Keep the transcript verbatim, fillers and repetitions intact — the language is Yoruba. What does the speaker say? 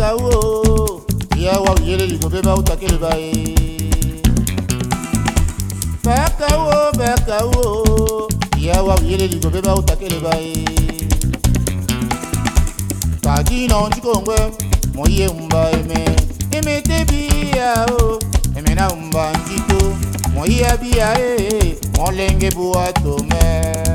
Fekao, yawa yele ligobeba utakele bae. Fekao, fekao, yawa yele ligobeba utakele bae. Kadino chikongwe, moye umba eme, eme tebia o, eme na umba njito, moye abia e, molenge buato me.